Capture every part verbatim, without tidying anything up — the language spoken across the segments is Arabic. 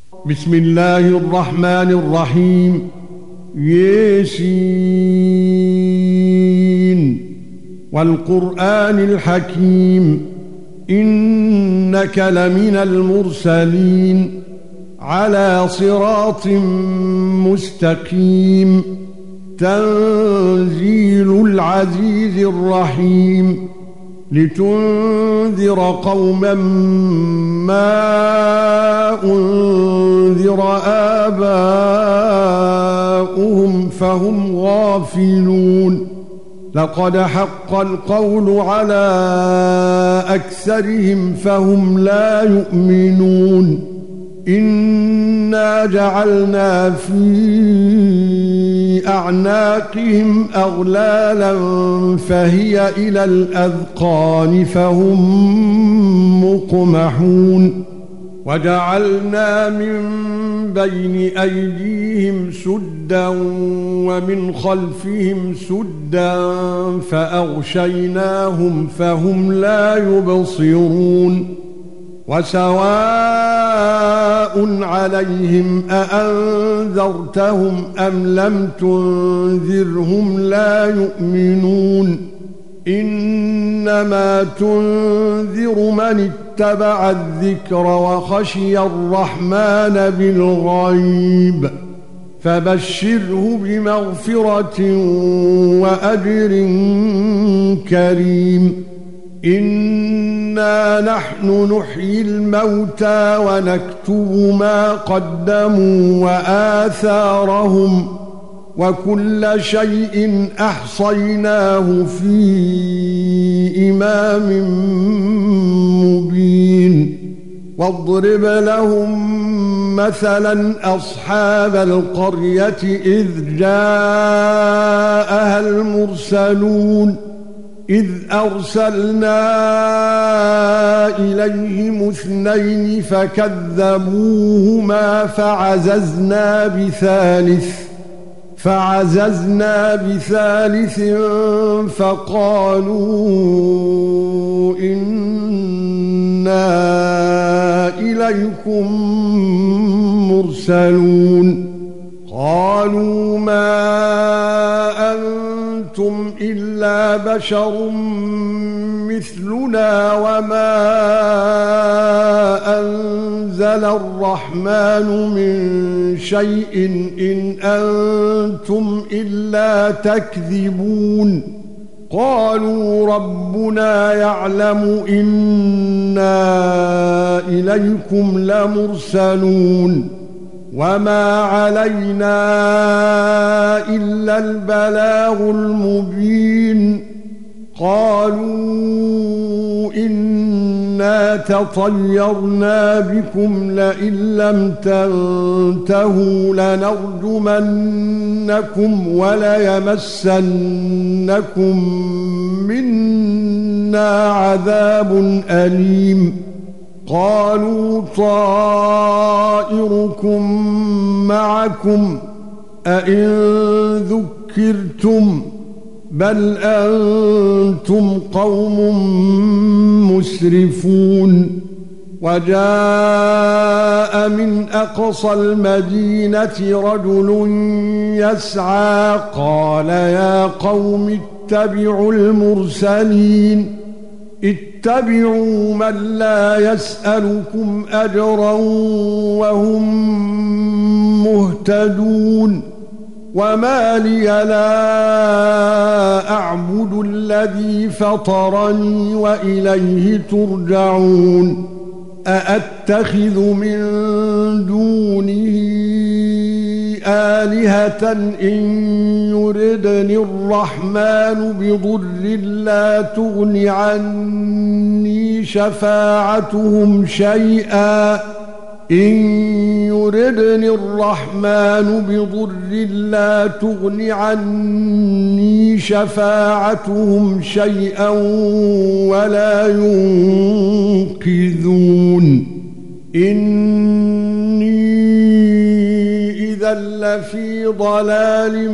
بسم الله الرحمن الرحيم. ياسين والقرآن الحكيم إنك لمن المرسلين على صراط مستقيم تنزيل العزيز الرحيم لتنذر قوما ما أنذر آباؤهم فهم غافلون لقد حق القول على أكثرهم فهم لا يؤمنون إنا جعلنا في أعناقهم أغلالا فهي إلى الأذقان فهم مقمحون وجعلنا من بين أيديهم سدا ومن خلفهم سدا فأغشيناهم فهم لا يبصرون وسواء عليهم أأنذرتهم أم لم تنذرهم لا يؤمنون إنما تنذر من اتبع الذكر وخشي الرحمن بالغيب فبشره بمغفرة وأجر كريم إنا نحن نحيي الموتى ونكتب ما قدموا وآثارهم وكل شيء أحصيناه في إمام مبين واضرب لهم مثلا أصحاب القرية إذ جاءها المرسلون إذ أرسلنا إليهم اثنين فكذبوهما فعززنا بثالث فعززنا بثالث فقالوا إنا إليكم مرسلون قالوا ما أنتم إلا بشر مثلنا وما أنزل الرحمن من شيء إن أنتم إلا تكذبون قالوا ربنا يعلم إنا إليكم لمرسلون وما علينا إلا البلاغ المبين قالوا إنا تطيرنا بكم لئن لم تنتهوا لنرجمنكم وليمسنكم منا عذاب أليم قالوا طائركم معكم أئن ذكرتم بل أنتم قوم مسرفون وجاء من أقصى المدينة رجل يسعى قال يا قوم اتبعوا المرسلين اتبعوا من لا يسألكم أجرا وهم مهتدون وما لي لا أعبد الذي فطرني وإليه ترجعون أأتخذ من دونه آلهة إن يردني الرحمن بضر لا تغن عني شفاعتهم شيئا إن يردني الرحمن بضر لا تغن عني شفاعتهم شيئا ولا ينقذون إني إذا لفي ضلال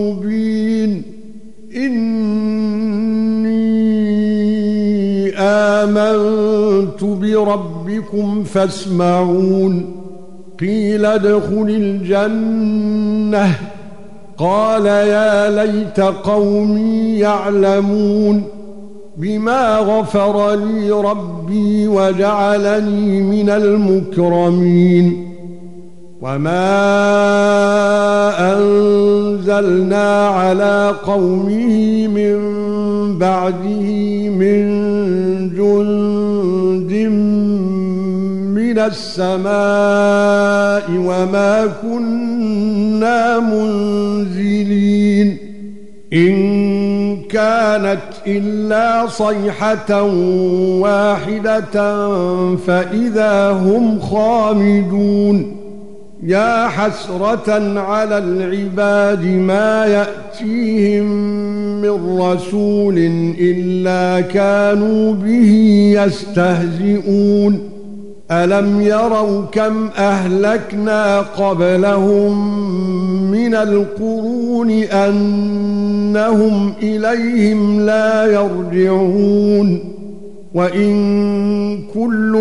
مبين إني آه آمنت بربكم فاسمعون قيل ادخل الجنة قال يا ليت قومي يعلمون بما غفر لي ربي وجعلني من المكرمين وما أنزلنا على قومه من بعده من جند من السماء وما كنا منزلين إن كانت إلا صيحة واحدة فإذا هم خامدون يا حسرة على العباد ما يأتيهم من رسول إلا كانوا به يستهزئون ألم يروا كم أهلكنا قبلهم من القرون أنهم إليهم لا يرجعون وإن كل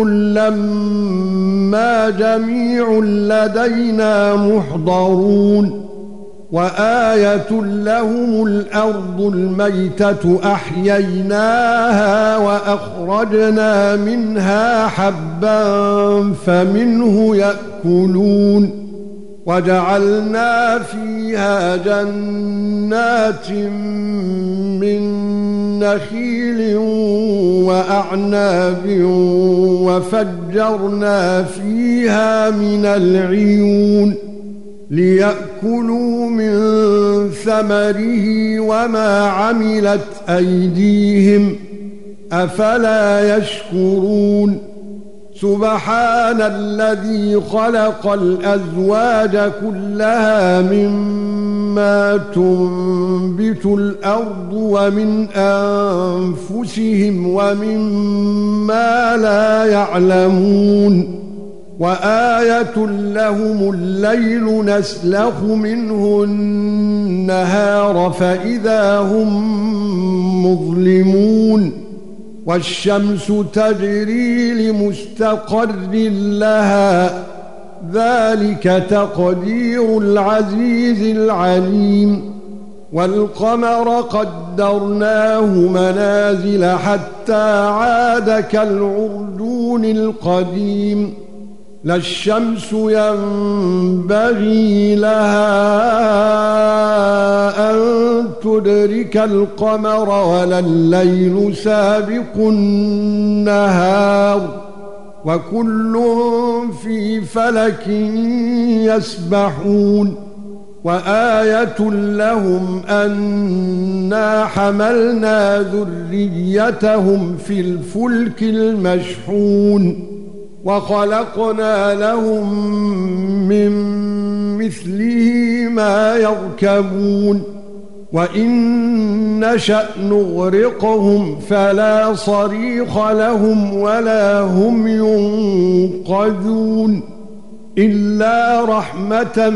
لما جميع لدينا محضرون وآية لهم الأرض الميتة أحييناها وأخرجنا منها حبا فمنه يأكلون وجعلنا فيها جنات من نخيل وأعناب وفجرنا فيها من العيون ليأكلوا من ثمره وما عملت أيديهم أفلا يشكرون سبحان الذي خلق الأزواج كلها مما تنبت الأرض ومن أنفسهم ومما لا يعلمون وآية لهم الليل نسلخ منه النهار فإذا هم مظلمون والشمس تجري لمستقر لها ذلك تقدير العزيز العليم والقمر قدرناه منازل حتى عاد كالعرجون القديم لا الشمس ينبغي لها أن تدرك القمر ولا الليل سابق النهار وكل في فلك يسبحون وآية لهم أنا حملنا ذريتهم في الفلك المشحون وخلقنا لهم من مثله ما يركبون وإن نشأ نغرقهم فلا صريخ لهم ولا هم ينقذون إلا رحمة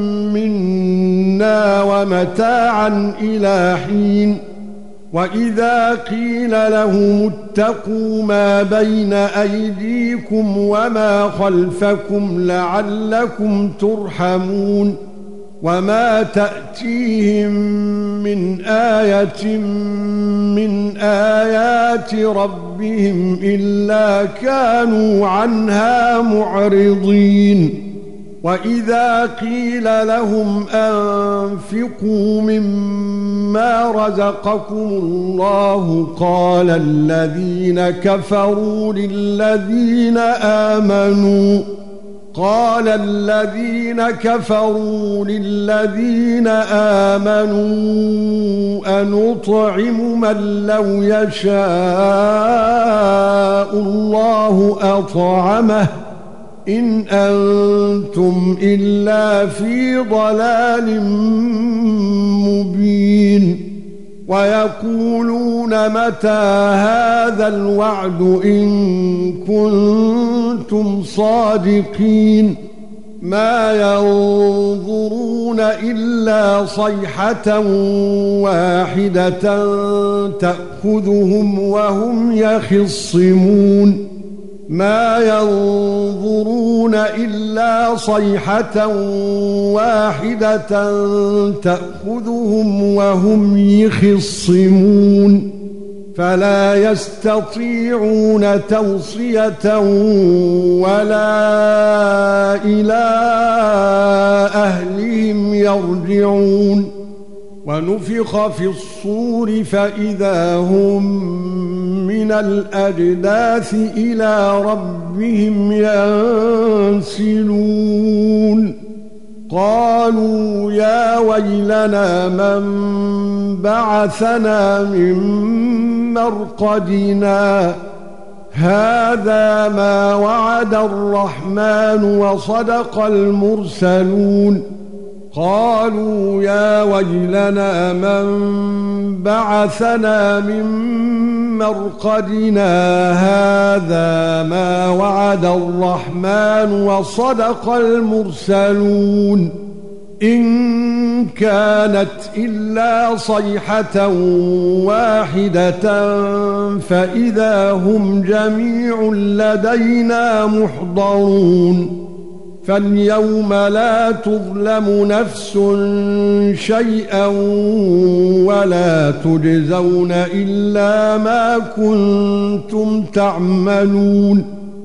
منا ومتاعا إلى حين وَإِذَا قِيلَ لَهُمُ اتَّقُوا مَا بَيْنَ أَيْدِيكُمْ وَمَا خَلْفَكُمْ لَعَلَّكُمْ تُرْحَمُونَ وَمَا تَأْتِيهِمْ مِنْ آيَةٍ مِنْ آيَاتِ رَبِّهِمْ إِلَّا كَانُوا عَنْهَا مُعْرِضِينَ وَإِذَا قِيلَ لَهُمْ أَنفِقُوا مِمَّا رَزَقَكُمُ اللَّهُ قَالَ الَّذِينَ كَفَرُوا لِلَّذِينَ آمَنُوا قَالَ الَّذِينَ كَفَرُوا لِلَّذِينَ آمَنُوا أَنُطْعِمُ مَن لَّوْ يَشَاءُ اللَّهُ أَطْعَمَهُ إِنْ أَنْتُمْ إِلَّا فِي ضَلَالٍ مُبِينٍ وَيَقُولُونَ مَتَى هَذَا الْوَعْدُ إِن كُنتُمْ صَادِقِينَ ما ينظرون إلا صيحة واحدة تأخذهم وهم يخصمون ما ينظرون إلا صيحة واحدة تأخذهم وهم يخصمون فلا يستطيعون توصية ولا إلى أهلهم يرجعون ونفخ في الصور فإذا هم من الأجداث إلى ربهم ينسلون قالوا يا ويلنا من بعثنا من مرقدنا هذا ما وعد الرحمن وصدق المرسلون قالوا يا ويلنا من بعثنا من مرقدنا هذا ما وعد الرحمن وصدق المرسلون إن كانت إلا صيحة واحدة فإذا هم جميع لدينا محضرون فاليوم لا تظلم نفس شيئا ولا تجزون إلا ما كنتم تعملون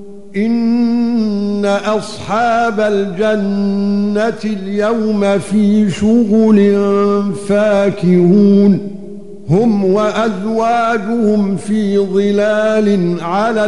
إن أصحاب الجنة اليوم في شغل فاكهون هم وأزواجهم في ظلال على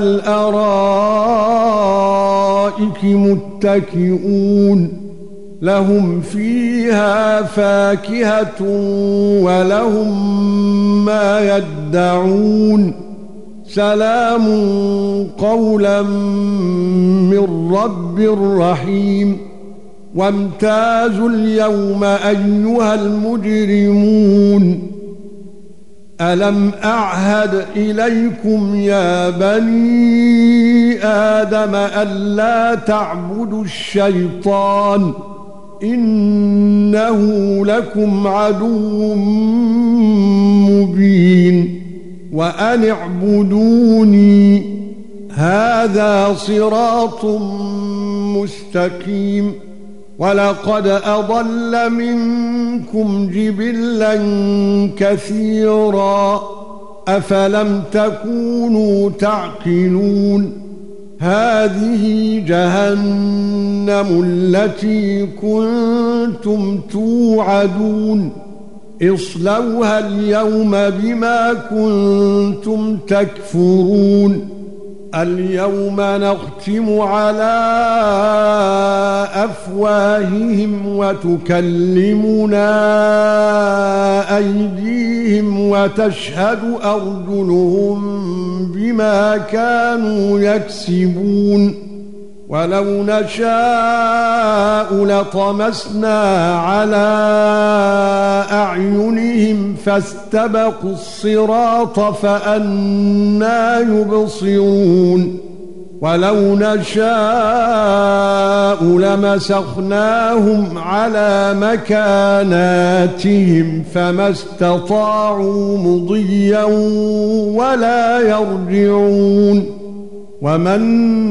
الأرائك متكئون لهم فيها فاكهة ولهم ما يدعون سلام قولا من رب رحيم وامتازوا اليوم أيها المجرمون ألم أعهد إليكم يا بني آدم ألا تعبدوا الشيطان إنه لكم عدو مبين وأن اعبدوني هذا صراط مستقيم ولقد أضل منكم جبلا كثيرا أفلم تكونوا تعقلون هذه جهنم التي كنتم توعدون اصلوها اليوم بما كنتم تكفرون اليوم نختم على أفواههم وتكلمنا أيديهم وتشهد أرجلهم بما كانوا يكسبون ولو نشاء لطمسنا على أعينهم فاستبقوا الصراط فأنى يبصرون ولو نشاء لمسخناهم على مكاناتهم فما استطاعوا مضيا ولا يرجعون ومن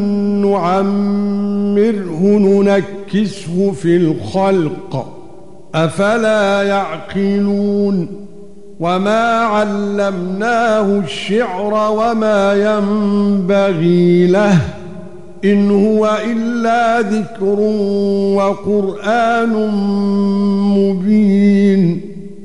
نعمره ننكسه في الخلق أفلا يعقلون وما علمناه الشعر وما ينبغي له إن هو إلا ذكر وقرآن مبين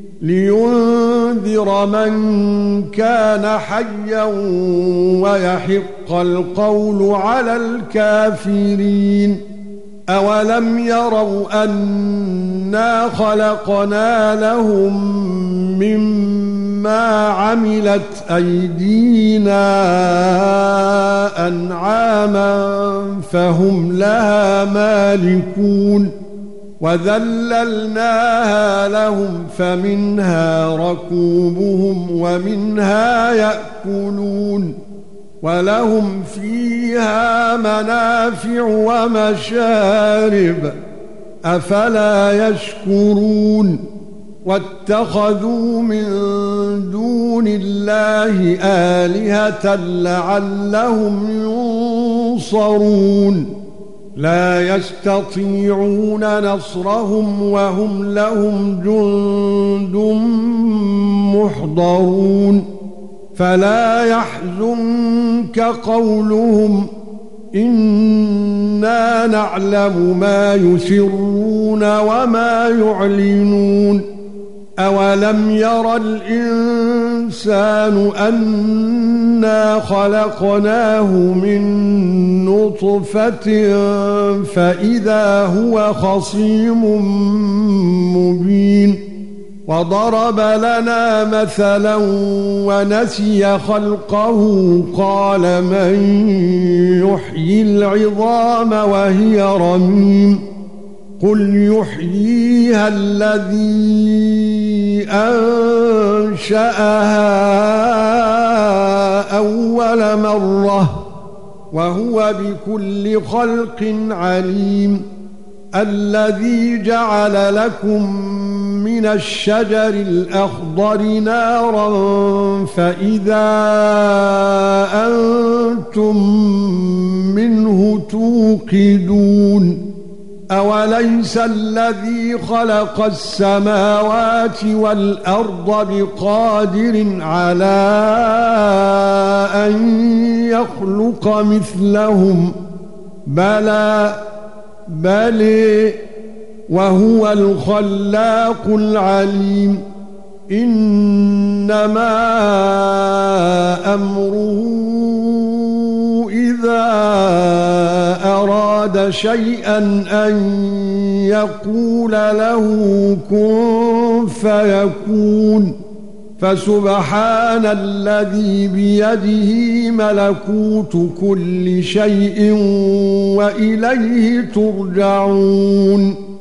لينذر من كان حيا ويحق القول على الكافرين أولم يروا أنا خلقنا لهم مما عملت أيدينا أنعاما فهم لها مالكون وذللناها لهم فمنها ركوبهم ومنها يأكلون ولهم فيها منافع ومشارب افلا يشكرون واتخذوا من دون الله آلهة لعلهم ينصرون لا يستطيعون نصرهم وهم لهم جند محضرون فلا يحزنك قولهم إنا نعلم ما يسرون وما يعلنون أولم يرى الإنسان أنا خلقناه من نطفة فإذا هو خصيم مبين وضرب لنا مثلا ونسي خلقه قال من يحيي العظام وهي رميم قل يحييها الذي أنشأها أول مرة وهو بكل خلق عليم الذي جعل لكم من الشجر الأخضر نارا فإذا أنتم منه توقدون أوليس الذي خلق السماوات والأرض بقادر على أن يخلق مثلهم بلى بل وهو الخلاق العليم إنما أمره إذا أراد شيئا أن يقول له كن فيكون فسبحان الذي بيده ملكوت كل شيء وإليه ترجعون